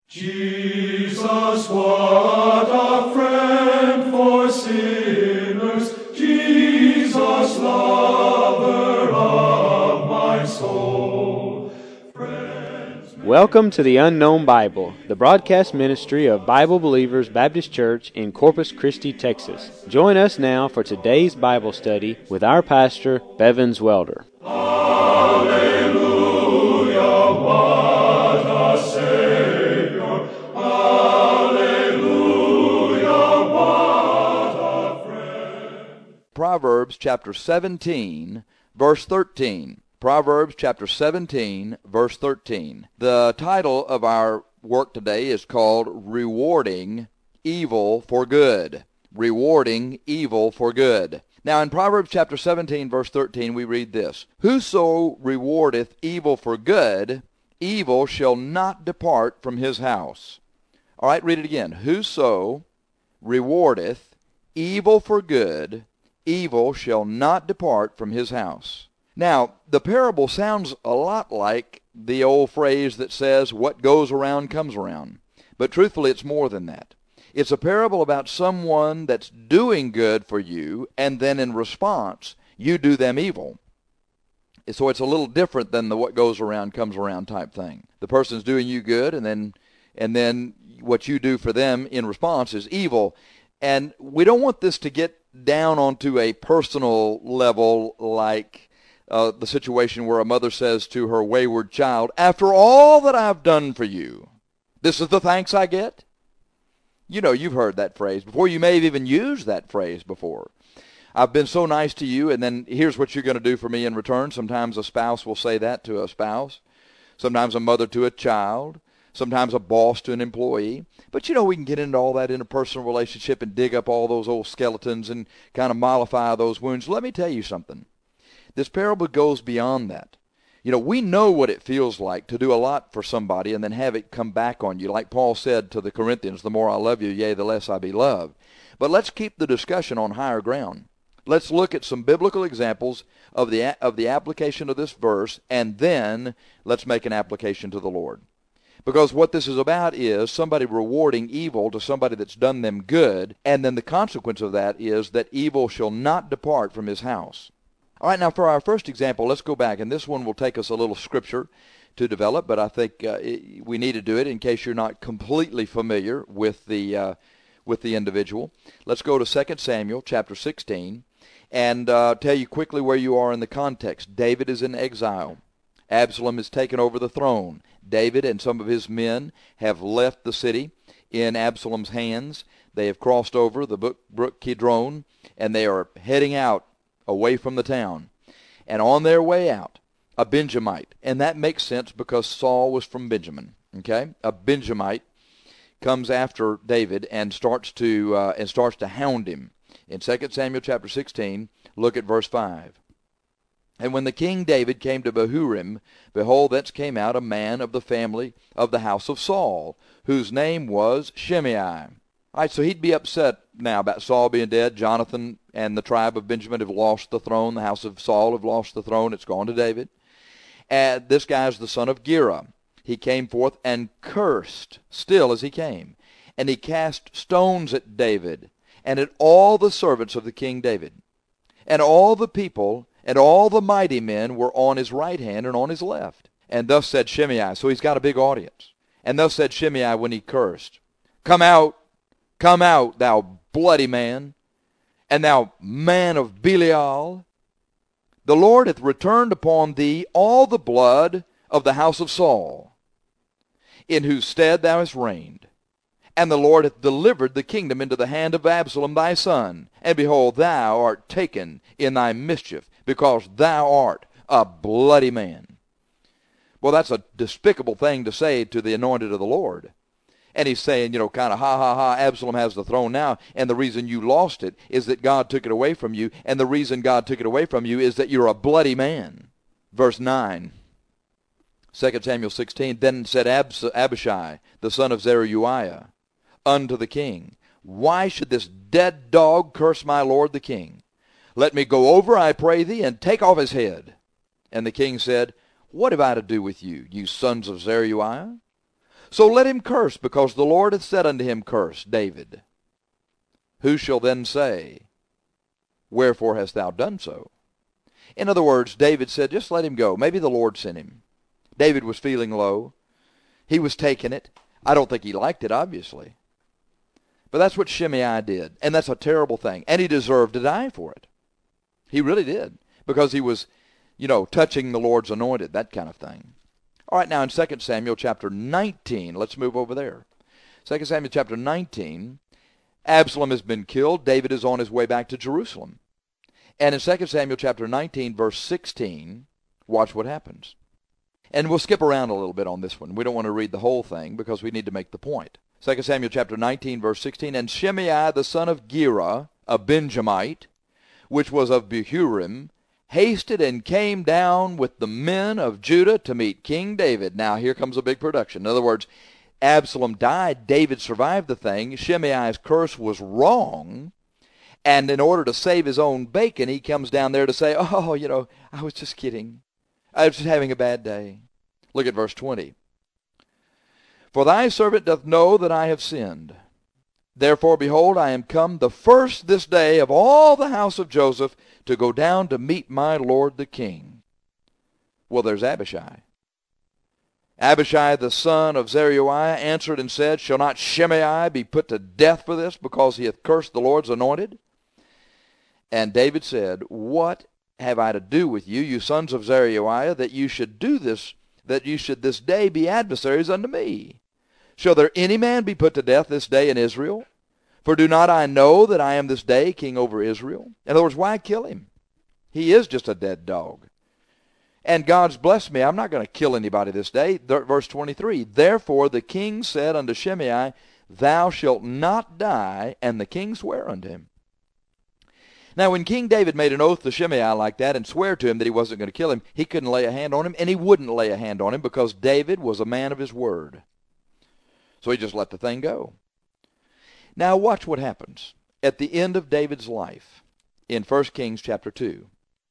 Jesus, what a friend for sinners, Jesus, lover of my soul. Welcome to the Unknown Bible, the broadcast ministry of Bible Believers Baptist Church in Corpus Christi, Texas. Join us now for today's Bible study with our pastor, Bevins Welder. Hallelujah, what a Savior. Hallelujah, what a friend. Proverbs chapter 17, verse 13. Proverbs chapter 17, verse 13. The title of our work today is called Rewarding Evil for Good. Rewarding Evil for Good. Now in Proverbs chapter 17, verse 13, we read this: Whoso rewardeth evil for good, evil shall not depart from his house. All right, read it again. Whoso rewardeth evil for good, evil shall not depart from his house. Now, the parable sounds a lot like the old phrase that says, what goes around comes around. But truthfully, it's more than that. It's a parable about someone that's doing good for you, and then in response, you do them evil. So it's a little different than the what goes around comes around type thing. The person's doing you good, and then what you do for them in response is evil. And we don't want this to get down onto a personal level like the situation where a mother says to her wayward child, after all that I've done for you, this is the thanks I get? You know, you've heard that phrase before. You may have even used that phrase before. I've been so nice to you, and then here's what you're going to do for me in return. Sometimes a spouse will say that to a spouse. Sometimes a mother to a child. Sometimes a boss to an employee. But, you know, we can get into all that in a personal relationship and dig up all those old skeletons and kind of mollify those wounds. Let me tell you something. This parable goes beyond that. You know, we know what it feels like to do a lot for somebody and then have it come back on you. Like Paul said to the Corinthians, the more I love you, yea, the less I be loved. But let's keep the discussion on higher ground. Let's look at some biblical examples of the application of this verse, and then let's make an application to the Lord. Because what this is about is somebody rewarding evil to somebody that's done them good, and then the consequence of that is that evil shall not depart from his house. All right, now for our first example, let's go back, and this one will take us a little scripture to develop, but I think we need to do it in case you're not completely familiar with the individual. Let's go to 2 Samuel chapter 16 and tell you quickly where you are in the context. David is in exile. Absalom has taken over the throne. David and some of his men have left the city in Absalom's hands. They have crossed over the brook Kidron, and they are heading out away from the town. And on their way out, a Benjamite, and that makes sense because Saul was from Benjamin, okay? A Benjamite comes after David and starts to hound him. In 2 Samuel chapter 16, look at verse 5. And when the king David came to Bahurim, behold, thence came out a man of the family of the house of Saul, whose name was Shimei. All right, so he'd be upset now about Saul being dead. Jonathan and the tribe of Benjamin have lost the throne. The house of Saul have lost the throne. It's gone to David. And this guy's the son of Gera. He came forth and cursed still as he came. And he cast stones at David and at all the servants of the king David. And all the people and all the mighty men were on his right hand and on his left. And thus said Shimei, so he's got a big audience. And thus said Shimei when he cursed, Come out, thou bloody man, and thou man of Belial. The Lord hath returned upon thee all the blood of the house of Saul, in whose stead thou hast reigned. And the Lord hath delivered the kingdom into the hand of Absalom thy son. And behold, thou art taken in thy mischief, because thou art a bloody man. Well, that's a despicable thing to say to the anointed of the Lord. And he's saying, you know, kind of, ha, Absalom has the throne now, and the reason you lost it is that God took it away from you, and the reason God took it away from you is that you're a bloody man. Verse 9, 2 Samuel 16, Then said Abishai, the son of Zeruiah, unto the king, Why should this dead dog curse my lord the king? Let me go over, I pray thee, and take off his head. And the king said, What have I to do with you, you sons of Zeruiah? So let him curse, because the Lord hath said unto him, Curse, David. Who shall then say, Wherefore hast thou done so? In other words, David said, just let him go. Maybe the Lord sent him. David was feeling low. He was taking it. I don't think he liked it, obviously. But that's what Shimei did, and that's a terrible thing. And he deserved to die for it. He really did, because he was, touching the Lord's anointed, that kind of thing. All right, now in 2 Samuel chapter 19, let's move over there. 2 Samuel chapter 19, Absalom has been killed. David is on his way back to Jerusalem. And in 2 Samuel chapter 19, verse 16, watch what happens. And we'll skip around a little bit on this one. We don't want to read the whole thing because we need to make the point. 2 Samuel chapter 19, verse 16, And Shimei the son of Gera, a Benjamite, which was of Bahurim, hasted and came down with the men of Judah to meet King David. Now here comes a big production. In other words, Absalom died. David survived the thing. Shimei's curse was wrong. And in order to save his own bacon, he comes down there to say, I was just kidding. I was just having a bad day. Look at verse 20. For thy servant doth know that I have sinned. Therefore, behold, I am come the first this day of all the house of Joseph to go down to meet my lord the king. Well, there's Abishai. Abishai the son of Zeruiah answered and said, Shall not Shimei be put to death for this, because he hath cursed the Lord's anointed? And David said, What have I to do with you, you sons of Zeruiah, that you should do this, that you should this day be adversaries unto me? Shall there any man be put to death this day in Israel? For do not I know that I am this day king over Israel? In other words, why kill him? He is just a dead dog. And God's blessed me. I'm not going to kill anybody this day. Verse 23, Therefore the king said unto Shimei, Thou shalt not die, and the king sware unto him. Now, when King David made an oath to Shimei like that and swore to him that he wasn't going to kill him, he couldn't lay a hand on him, and he wouldn't lay a hand on him because David was a man of his word. So he just let the thing go. Now watch what happens at the end of David's life in 1 Kings chapter 2.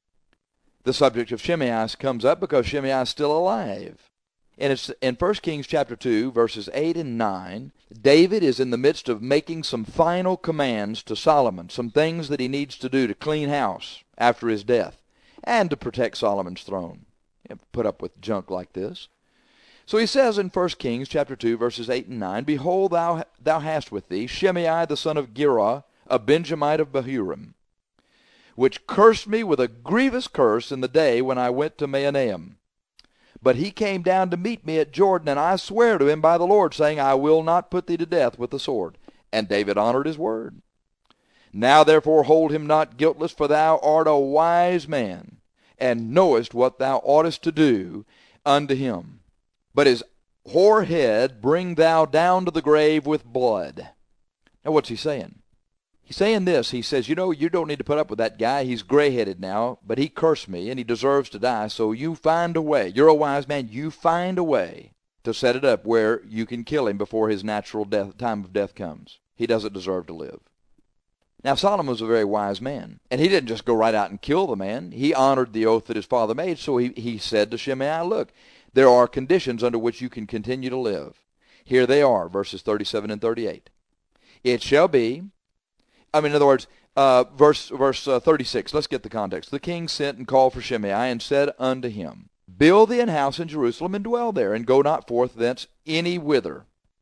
The subject of Shimei comes up because Shimei is still alive. And it's in 1 Kings chapter 2, verses 8 and 9, David is in the midst of making some final commands to Solomon, some things that he needs to do to clean house after his death and to protect Solomon's throne. Put up with junk like this. So he says in 1 Kings chapter 2, verses 8 and 9, Behold, thou hast with thee Shimei the son of Gera, a Benjamite of Bahurim, which cursed me with a grievous curse in the day when I went to Mahanaim. But he came down to meet me at Jordan, and I swear to him by the Lord, saying, I will not put thee to death with the sword. And David honored his word. Now therefore hold him not guiltless, for thou art a wise man, and knowest what thou oughtest to do unto him. But his hoar head bring thou down to the grave with blood. Now what's he saying? He's saying this. He says, you don't need to put up with that guy. He's gray-headed now, but he cursed me, and he deserves to die. So you find a way. You're a wise man. You find a way to set it up where you can kill him before his natural time of death comes. He doesn't deserve to live. Now Solomon was a very wise man, and he didn't just go right out and kill the man. He honored the oath that his father made, so he said to Shimei, look, there are conditions under which you can continue to live. Here they are, verses 37 and 38. It shall be, in other words, verse 36, let's get the context. The king sent and called for Shimei and said unto him, Build thee an house in Jerusalem and dwell there, and go not forth thence any whither.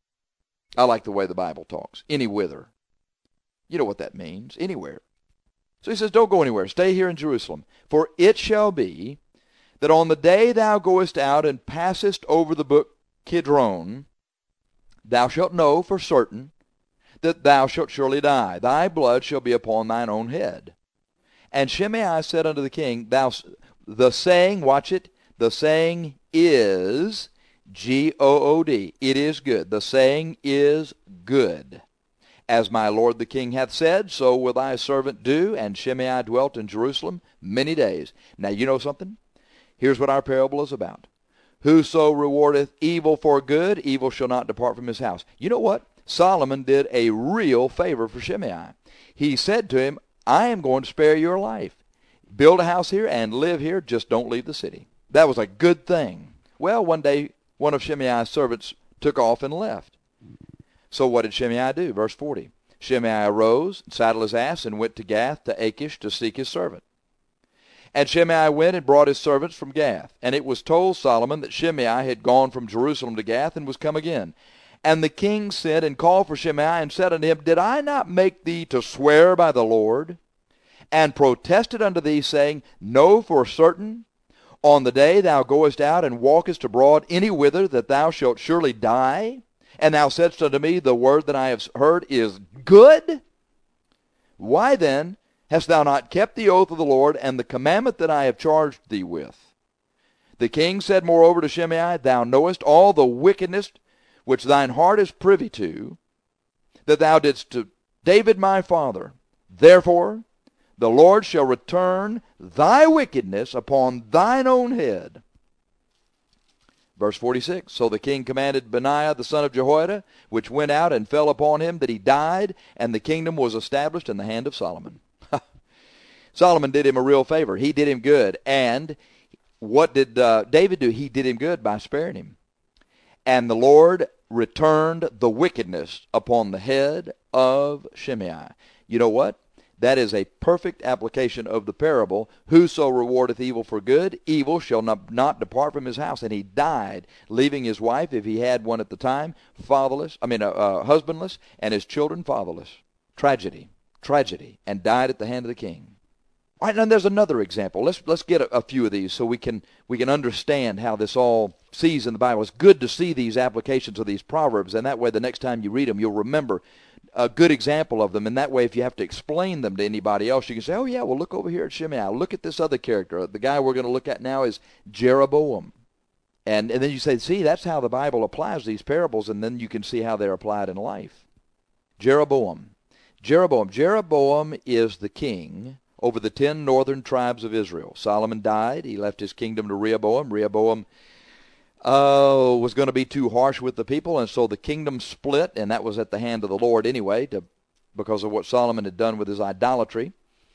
I like the way the Bible talks, any whither. You know what that means, anywhere. So he says, don't go anywhere, stay here in Jerusalem. For it shall be that on the day thou goest out and passest over the brook Kidron, thou shalt know for certain that thou shalt surely die. Thy blood shall be upon thine own head. And Shimei said unto the king, the saying, watch it, the saying is, G-O-O-D, it is good. The saying is good. As my lord the king hath said, so will thy servant do. And Shimei dwelt in Jerusalem many days. Now you know something? Here's what our parable is about. Whoso rewardeth evil for good, evil shall not depart from his house. You know what? Solomon did a real favor for Shimei. He said to him, I am going to spare your life. Build a house here and live here, just don't leave the city. That was a good thing. Well, one day, one of Shimei's servants took off and left. So what did Shimei do? Verse 40. Shimei arose, saddled his ass, and went to Gath to Achish to seek his servant. And Shimei went and brought his servants from Gath. And it was told Solomon that Shimei had gone from Jerusalem to Gath and was come again. And the king sent and called for Shimei and said unto him, Did I not make thee to swear by the Lord? And protested unto thee, saying, Know for certain, on the day thou goest out and walkest abroad any whither, that thou shalt surely die? And thou saidst unto me, The word that I have heard is good? Why then hast thou not kept the oath of the Lord, and the commandment that I have charged thee with? The king said moreover to Shimei, Thou knowest all the wickedness which thine heart is privy to, that thou didst to David my father. Therefore the Lord shall return thy wickedness upon thine own head. Verse 46, So the king commanded Benaiah the son of Jehoiada, which went out and fell upon him, that he died, and the kingdom was established in the hand of Solomon. Solomon did him a real favor. He did him good. And what did David do? He did him good by sparing him. And the Lord returned the wickedness upon the head of Shimei. You know what? That is a perfect application of the parable, Whoso rewardeth evil for good, evil shall not depart from his house. And he died, leaving his wife, if he had one at the time, husbandless, and his children fatherless. Tragedy, and died at the hand of the king. All right, now there's another example. Let's get a few of these so we can understand how this all sees in the Bible. It's good to see these applications of these proverbs, and that way the next time you read them, you'll remember a good example of them. And that way, if you have to explain them to anybody else, you can say, oh yeah, well look over here at Shimei. Look at this other character. The guy we're going to look at now is Jeroboam. And then you say, see, that's how the Bible applies these parables, and then you can see how they're applied in life. Jeroboam is the king over the 10 northern tribes of Israel. Solomon died. He left his kingdom to Rehoboam. Rehoboam was going to be too harsh with the people, and so the kingdom split, and that was at the hand of the Lord anyway, because of what Solomon had done with his idolatry.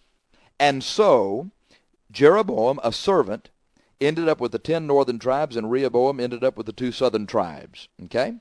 And so Jeroboam, a servant, ended up with the 10 northern tribes, and Rehoboam ended up with the 2 southern tribes. Okay?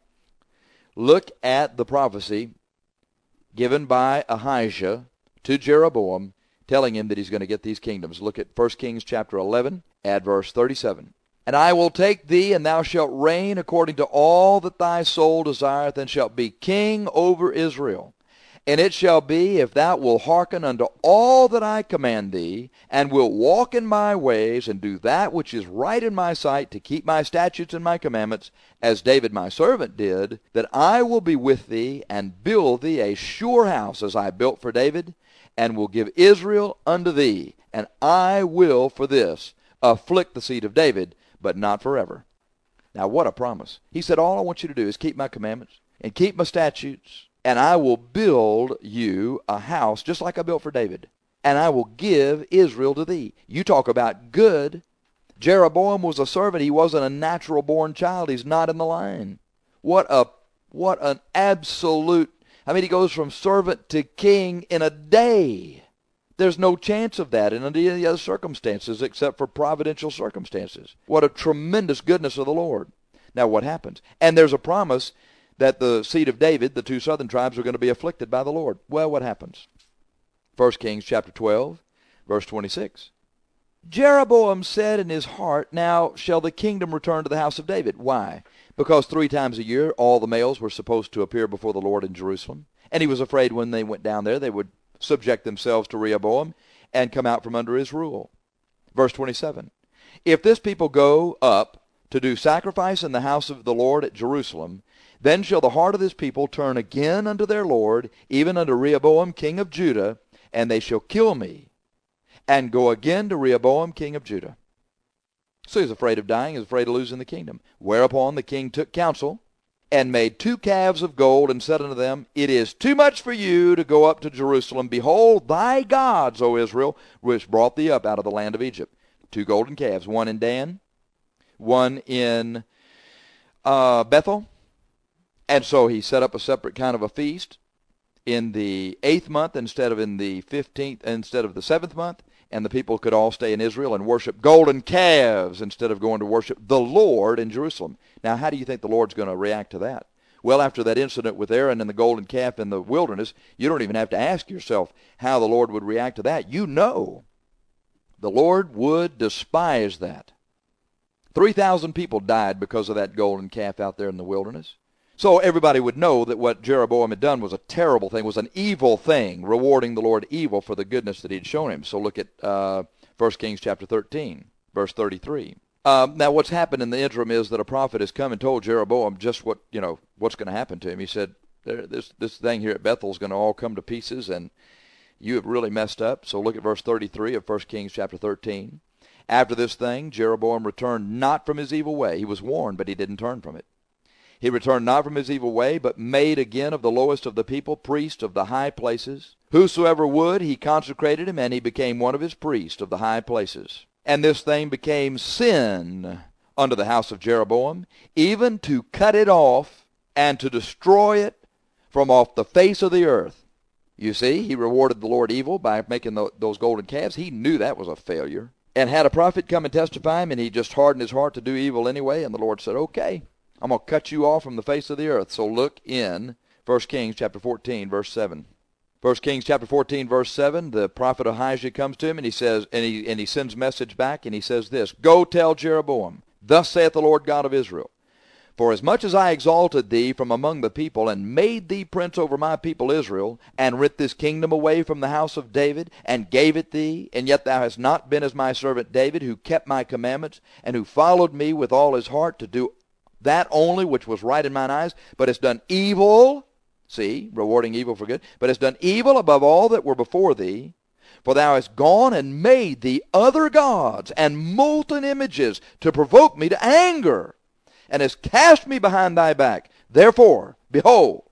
Look at the prophecy given by Ahijah to Jeroboam, telling him that he's going to get these kingdoms. Look at 1 Kings chapter 11, at verse 37. And I will take thee, and thou shalt reign according to all that thy soul desireth, and shalt be king over Israel. And it shall be, if thou wilt hearken unto all that I command thee, and wilt walk in my ways, and do that which is right in my sight, to keep my statutes and my commandments, as David my servant did, that I will be with thee, and build thee a sure house, as I built for David, and will give Israel unto thee, and I will for this afflict the seed of David, but not forever. Now what a promise. He said, all I want you to do is keep my commandments and keep my statutes, and I will build you a house just like I built for David, and I will give Israel to thee. You talk about good. Jeroboam was a servant. He wasn't a natural born child. He's not in the line. What an absolute, he goes from servant to king in a day. There's no chance of that in any other circumstances except for providential circumstances. What a tremendous goodness of the Lord. Now what happens? And there's a promise that the seed of David, the 2 southern tribes, are going to be afflicted by the Lord. Well, what happens? 1 Kings chapter 12, verse 26. Jeroboam said in his heart, Now shall the kingdom return to the house of David. Why? Because 3 times a year all the males were supposed to appear before the Lord in Jerusalem. And he was afraid when they went down there they would subject themselves to Rehoboam and come out from under his rule. Verse 27. If this people go up to do sacrifice in the house of the Lord at Jerusalem, then shall the heart of this people turn again unto their Lord, even unto Rehoboam king of Judah, and they shall kill me, and go again to Rehoboam king of Judah. So he's afraid of dying, he's afraid of losing the kingdom. Whereupon the king took counsel, and made 2 calves of gold, and said unto them, It is too much for you to go up to Jerusalem. Behold, thy gods, O Israel, which brought thee up out of the land of Egypt. 2 golden calves, one in Dan, one in Bethel. And so he set up a separate kind of a feast in the 8th month instead of in the 15th, instead of the 7th month, and the people could all stay in Israel and worship golden calves instead of going to worship the Lord in Jerusalem. Now, how do you think the Lord's going to react to that? Well, after that incident with Aaron and the golden calf in the wilderness, you don't even have to ask yourself how the Lord would react to that. You know the Lord would despise that. 3,000 people died because of that golden calf out there in the wilderness. So everybody would know that what Jeroboam had done was a terrible thing, was an evil thing, rewarding the Lord evil for the goodness that he'd shown him. So look at 1 Kings chapter 13, verse 33. Now what's happened in the interim is that a prophet has come and told Jeroboam just what's going to happen to him. He said, this thing here at Bethel is going to all come to pieces, and you have really messed up. So look at verse 33 of 1 Kings chapter 13. After this thing, Jeroboam returned not from his evil way. He was warned, but he didn't turn from it. He returned not from his evil way, but made again of the lowest of the people priests of the high places. Whosoever would, he consecrated him, and he became one of his priests of the high places. And this thing became sin unto the house of Jeroboam, even to cut it off and to destroy it from off the face of the earth. You see, he rewarded the Lord evil by making those golden calves. He knew that was a failure. And had a prophet come and testify him, and he just hardened his heart to do evil anyway, and the Lord said, okay, I'm going to cut you off from the face of the earth. So look in 1 Kings chapter 14, verse 7. 1 Kings chapter 14, verse 7, the prophet Ahijah comes to him, and he says, and he sends message back, and he says this, Go tell Jeroboam, thus saith the Lord God of Israel, For as much as I exalted thee from among the people, and made thee prince over my people Israel, and rent this kingdom away from the house of David, and gave it thee, and yet thou hast not been as my servant David, who kept my commandments, and who followed me with all his heart to do that only which was right in mine eyes, but hast done evil, see, rewarding evil for good, but hast done evil above all that were before thee, for thou hast gone and made thee other gods and molten images to provoke me to anger, and hast cast me behind thy back. Therefore, behold,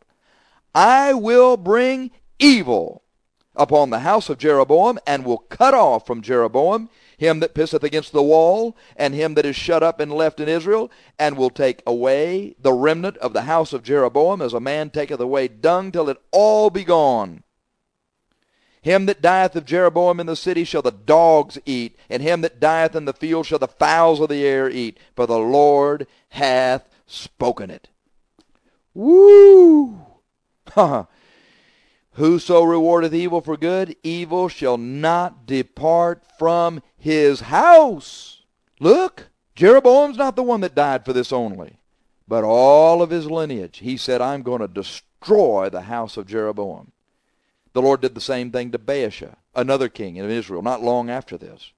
I will bring evil upon the house of Jeroboam, and will cut off from Jeroboam him that pisseth against the wall, and him that is shut up and left in Israel, and will take away the remnant of the house of Jeroboam, as a man taketh away dung, till it all be gone. Him that dieth of Jeroboam in the city shall the dogs eat, and him that dieth in the field shall the fowls of the air eat, for the Lord hath spoken it. Woo! Whoso rewardeth evil for good, evil shall not depart from his house. Look, Jeroboam's not the one that died for this only, but all of his lineage. He said, I'm going to destroy the house of Jeroboam. The Lord did the same thing to Baasha, another king in Israel, not long after this.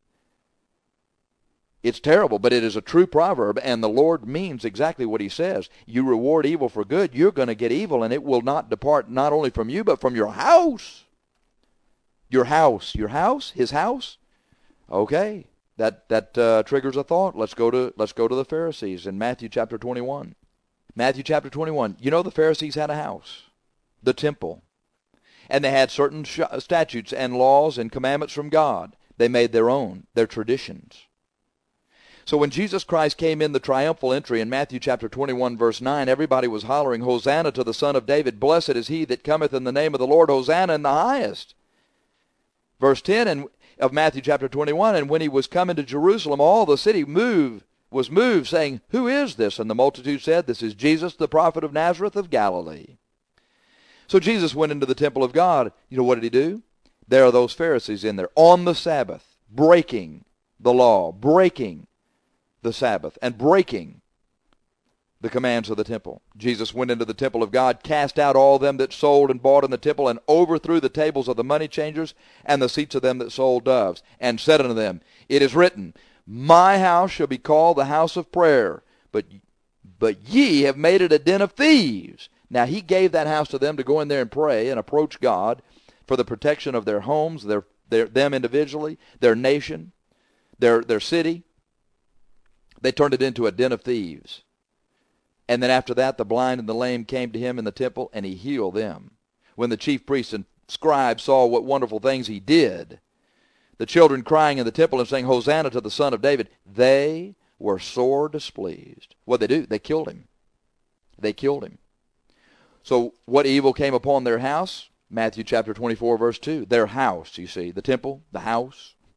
It's terrible, but it is a true proverb, and the Lord means exactly what he says. You reward evil for good, you're going to get evil, and it will not depart not only from you, but from your house. Your house. Your house? His house? Okay, that triggers a thought. Let's go to the Pharisees in Matthew chapter 21. Matthew chapter 21. You know the Pharisees had a house, the temple, and they had certain statutes and laws and commandments from God. They made their own, their traditions. So when Jesus Christ came in the triumphal entry in Matthew chapter 21, verse 9, everybody was hollering, Hosanna to the Son of David. Blessed is he that cometh in the name of the Lord. Hosanna in the highest. Verse 10 of Matthew chapter 21, and when he was come into Jerusalem, all the city was moved, saying, Who is this? And the multitude said, This is Jesus, the prophet of Nazareth of Galilee. So Jesus went into the temple of God. You know, what did he do? There are those Pharisees in there on the Sabbath, breaking the law, breaking the Sabbath, and breaking the commands of the temple. Jesus went into the temple of God, cast out all them that sold and bought in the temple, and overthrew the tables of the money changers and the seats of them that sold doves, and said unto them, It is written, My house shall be called the house of prayer, but ye have made it a den of thieves. Now he gave that house to them to go in there and pray and approach God for the protection of their homes, them individually, their nation, their city. They turned it into a den of thieves. And then after that, the blind and the lame came to him in the temple, and he healed them. When the chief priests and scribes saw what wonderful things he did, the children crying in the temple and saying, Hosanna to the Son of David, they were sore displeased. What did they do? They killed him. They killed him. So what evil came upon their house? Matthew chapter 24, verse 2. Their house, you see, the temple, the house.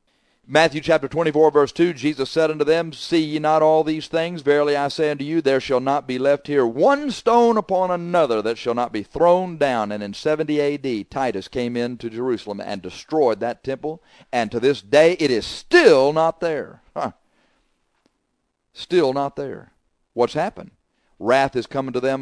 Matthew chapter 24, verse 2, Jesus said unto them, See ye not all these things? Verily I say unto you, there shall not be left here one stone upon another that shall not be thrown down. And in 70 A.D., Titus came into Jerusalem and destroyed that temple. And to this day, it is still not there. Still not there. What's happened? Wrath is come unto them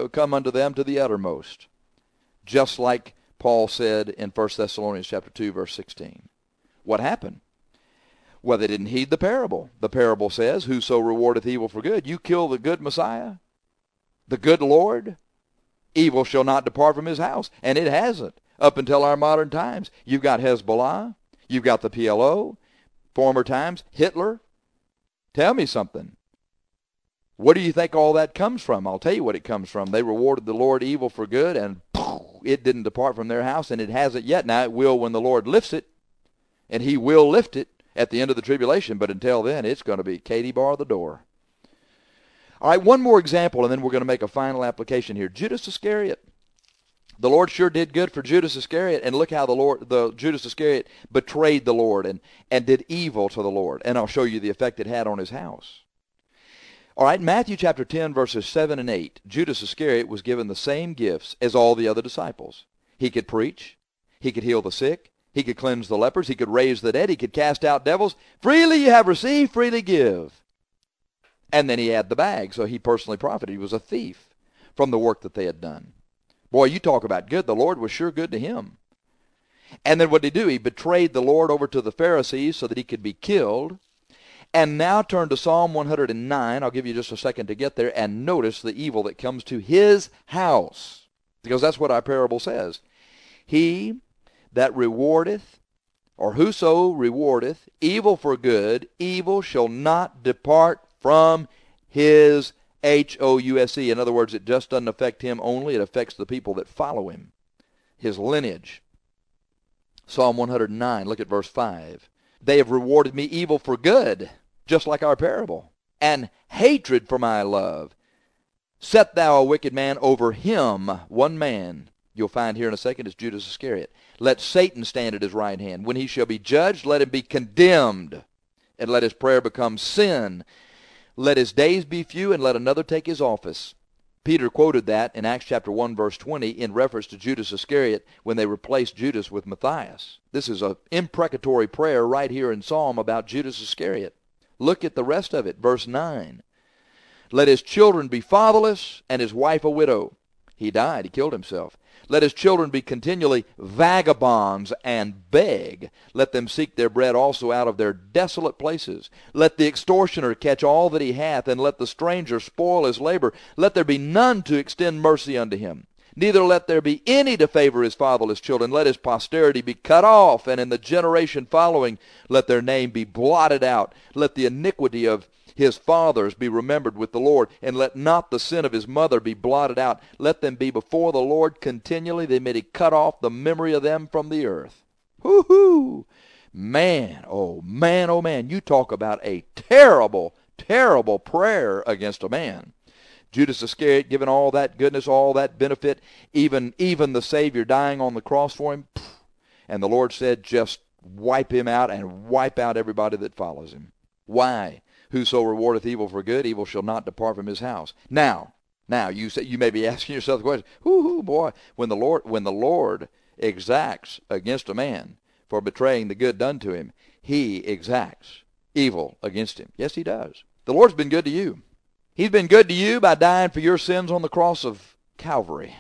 to the uttermost. Just like Paul said in 1 Thessalonians chapter 2, verse 16. What happened? Well, they didn't heed the parable. The parable says, Whoso rewardeth evil for good. You kill the good Messiah, the good Lord, evil shall not depart from his house. And it hasn't up until our modern times. You've got Hezbollah. You've got the PLO. Former times, Hitler. Tell me something. What do you think all that comes from? I'll tell you what it comes from. They rewarded the Lord evil for good, and it didn't depart from their house, and it hasn't yet. Now it will when the Lord lifts it, and he will lift it at the end of the tribulation, but until then, it's going to be Katie bar the door. All right, one more example, and then we're going to make a final application here. Judas Iscariot. The Lord sure did good for Judas Iscariot, and look how the Judas Iscariot betrayed the Lord and did evil to the Lord. And I'll show you the effect it had on his house. All right, Matthew chapter 10, verses 7 and 8. Judas Iscariot was given the same gifts as all the other disciples. He could preach. He could heal the sick. He could cleanse the lepers. He could raise the dead. He could cast out devils. Freely you have received, freely give. And then he had the bag, so he personally profited. He was a thief from the work that they had done. Boy, you talk about good. The Lord was sure good to him. And then what did he do? He betrayed the Lord over to the Pharisees so that he could be killed. And now turn to Psalm 109. I'll give you just a second to get there, and notice the evil that comes to his house. Because that's what our parable says. He that rewardeth, or whoso rewardeth evil for good, evil shall not depart from his house. In other words, it just doesn't affect him only, it affects the people that follow him, his lineage. Psalm 109, look at verse 5. They have rewarded me evil for good, just like our parable, and hatred for my love. Set thou a wicked man over him, one man. You'll find here in a second is Judas Iscariot. Let Satan stand at his right hand. When he shall be judged, let him be condemned, and let his prayer become sin. Let his days be few, and let another take his office. Peter quoted that in Acts chapter 1, verse 20, in reference to Judas Iscariot when they replaced Judas with Matthias. This is an imprecatory prayer right here in Psalm about Judas Iscariot. Look at the rest of it, verse 9. Let his children be fatherless, and his wife a widow. He died, he killed himself. Let his children be continually vagabonds and beg. Let them seek their bread also out of their desolate places. Let the extortioner catch all that he hath, and let the stranger spoil his labor. Let there be none to extend mercy unto him. Neither let there be any to favor his fatherless children. Let his posterity be cut off, and in the generation following let their name be blotted out. Let the iniquity of his fathers be remembered with the Lord, and let not the sin of his mother be blotted out. Let them be before the Lord continually. They may cut off the memory of them from the earth. Whoo-hoo! Man, oh man, you talk about a terrible, terrible prayer against a man. Judas Iscariot, given all that goodness, all that benefit, even the Savior dying on the cross for him, and the Lord said, just wipe him out and wipe out everybody that follows him. Why? Whoso rewardeth evil for good, evil shall not depart from his house. Now you may be asking yourself the question, boy, when the Lord exacts against a man for betraying the good done to him, he exacts evil against him. Yes, he does. The Lord's been good to you. He's been good to you by dying for your sins on the cross of Calvary.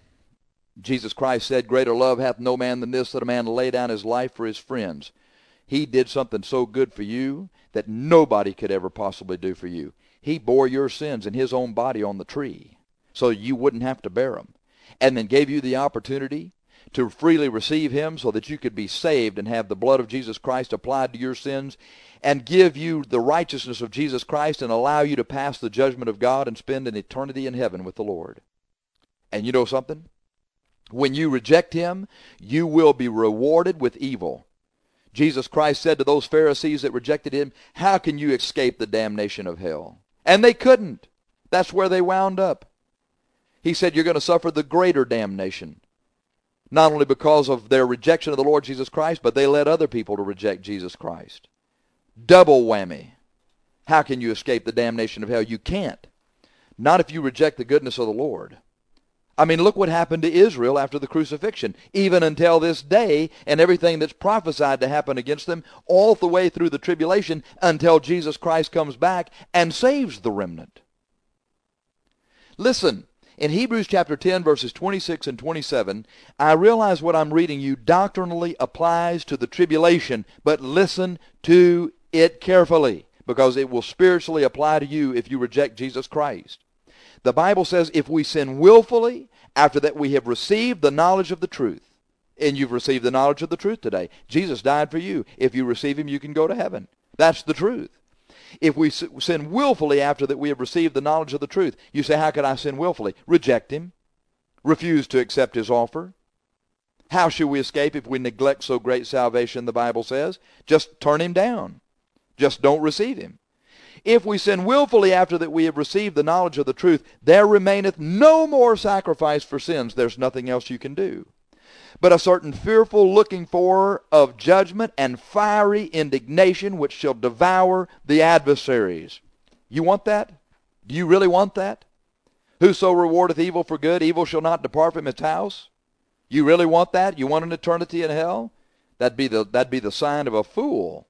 Jesus Christ said, greater love hath no man than this, that a man lay down his life for his friends. He did something so good for you that nobody could ever possibly do for you. He bore your sins in his own body on the tree so you wouldn't have to bear them, and then gave you the opportunity to freely receive him so that you could be saved and have the blood of Jesus Christ applied to your sins and give you the righteousness of Jesus Christ and allow you to pass the judgment of God and spend an eternity in heaven with the Lord. And you know something? When you reject him, you will be rewarded with evil. Jesus Christ said to those Pharisees that rejected him, how can you escape the damnation of hell? And they couldn't. That's where they wound up. He said, you're going to suffer the greater damnation. Not only because of their rejection of the Lord Jesus Christ, but they led other people to reject Jesus Christ. Double whammy. How can you escape the damnation of hell? You can't. Not if you reject the goodness of the Lord. I mean, look what happened to Israel after the crucifixion, even until this day, and everything that's prophesied to happen against them all the way through the tribulation until Jesus Christ comes back and saves the remnant. Listen, in Hebrews chapter 10, verses 26 and 27, I realize what I'm reading you doctrinally applies to the tribulation, but listen to it carefully, because it will spiritually apply to you if you reject Jesus Christ. The Bible says if we sin willfully after that we have received the knowledge of the truth, and you've received the knowledge of the truth today. Jesus died for you. If you receive him, you can go to heaven. That's the truth. If we sin willfully after that we have received the knowledge of the truth, you say, how could I sin willfully? Reject him. Refuse to accept his offer. How shall we escape if we neglect so great salvation, the Bible says? Just turn him down. Just don't receive him. If we sin willfully after that we have received the knowledge of the truth, there remaineth no more sacrifice for sins. There's nothing else you can do. But a certain fearful looking for of judgment and fiery indignation which shall devour the adversaries. You want that? Do you really want that? Whoso rewardeth evil for good, evil shall not depart from his house. You really want that? You want an eternity in hell? That'd be the sign of a fool.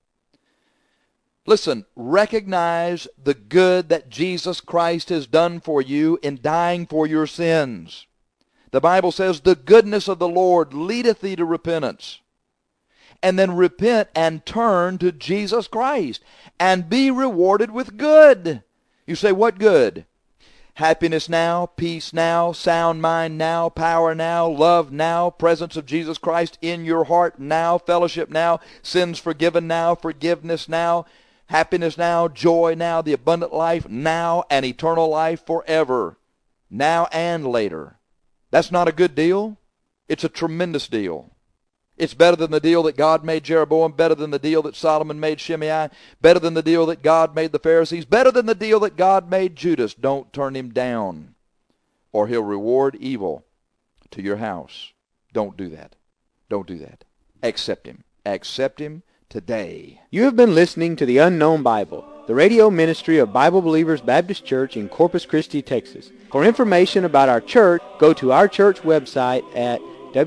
Listen, recognize the good that Jesus Christ has done for you in dying for your sins. The Bible says, the goodness of the Lord leadeth thee to repentance. And then repent and turn to Jesus Christ and be rewarded with good. You say, what good? Happiness now, peace now, sound mind now, power now, love now, presence of Jesus Christ in your heart now, fellowship now, sins forgiven now, forgiveness now, happiness now, joy now, the abundant life now, and eternal life forever, now and later. That's not a good deal. It's a tremendous deal. It's better than the deal that God made Jeroboam, better than the deal that Solomon made Shimei, better than the deal that God made the Pharisees, better than the deal that God made Judas. Don't turn him down, or he'll reward evil to your house. Don't do that. Don't do that. Accept him. Accept him today. You have been listening to The Unknown Bible, the radio ministry of Bible Believers Baptist Church in Corpus Christi, Texas. For information about our church, go to our church website at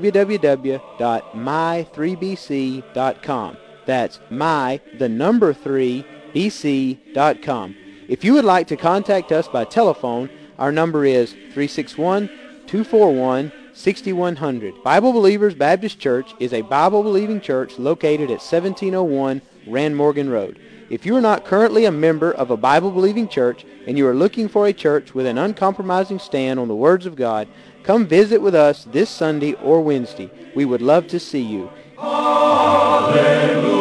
www.my3bc.com. That's my3bc.com. If you would like to contact us by telephone, our number is 361-241-6100. Bible Believers Baptist Church is a Bible-believing church located at 1701 Rand Morgan Road. If you are not currently a member of a Bible-believing church and you are looking for a church with an uncompromising stand on the words of God, come visit with us this Sunday or Wednesday. We would love to see you. Hallelujah.